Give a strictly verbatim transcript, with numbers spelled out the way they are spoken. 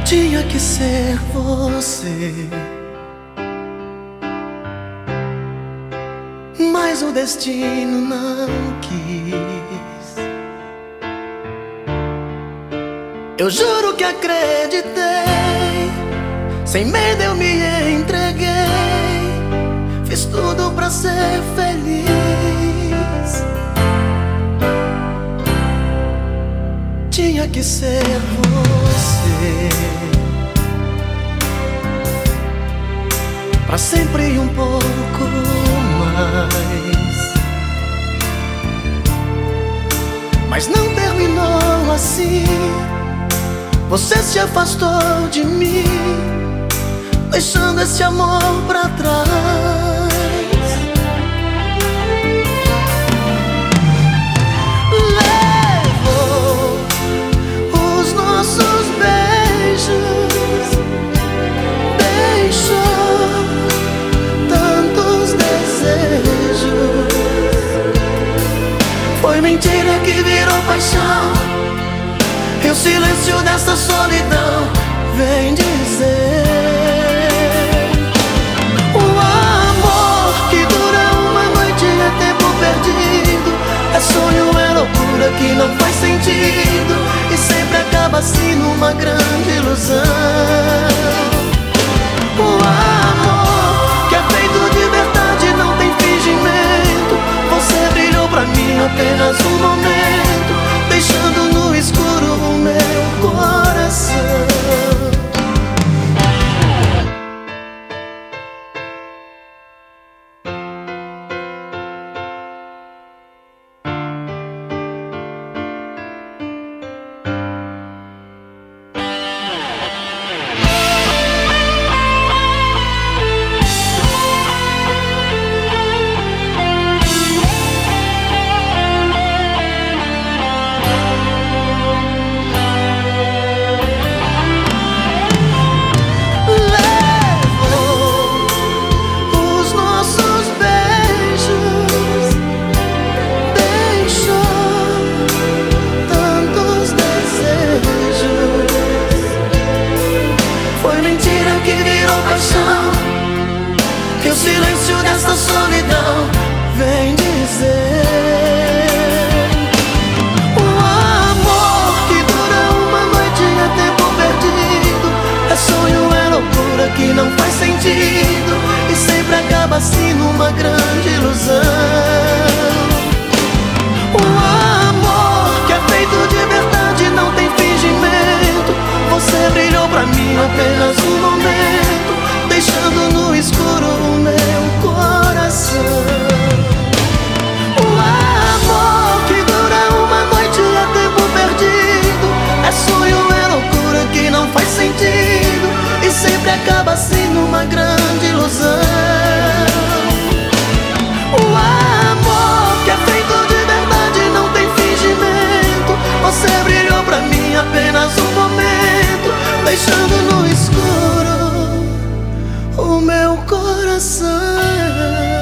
Tinha que ser você, mas o destino não quis. Eu juro que acreditei, sem medo eu me entreguei, fiz tudo pra ser feliz. Tinha que ser você, pra sempre um pouco mais. Mas não terminou assim, você se afastou de mim, deixando esse amor pra trás. Mentira que virou paixão, e o silêncio dessa solidão vem dizer: o amor que dura uma noite é tempo perdido, é sonho, é loucura que não faz sentido, e sempre acaba assim numa grande ilusão. O amor que é feito de verdade não tem fingimento, você brilhou pra mim apenas um momento, deixando no escuro o meu coração. E o silêncio dessa solidão vem dizer: o amor que dura uma noite é tempo perdido, é sonho, é loucura que não faz sentido, e sempre acaba assim numa grande ilusão. O amor que é feito de verdade não tem fingimento, você brilhou pra mim apenas um momento, deixando no escuro o meu coração. O amor que dura uma noite é tempo perdido, é sonho, é loucura que não faz sentido, e sempre acaba assim numa grande ilusão. O amor que é feito de verdade não tem fingimento, você brilhou pra mim apenas um momento, deixando no escuro o meu coração.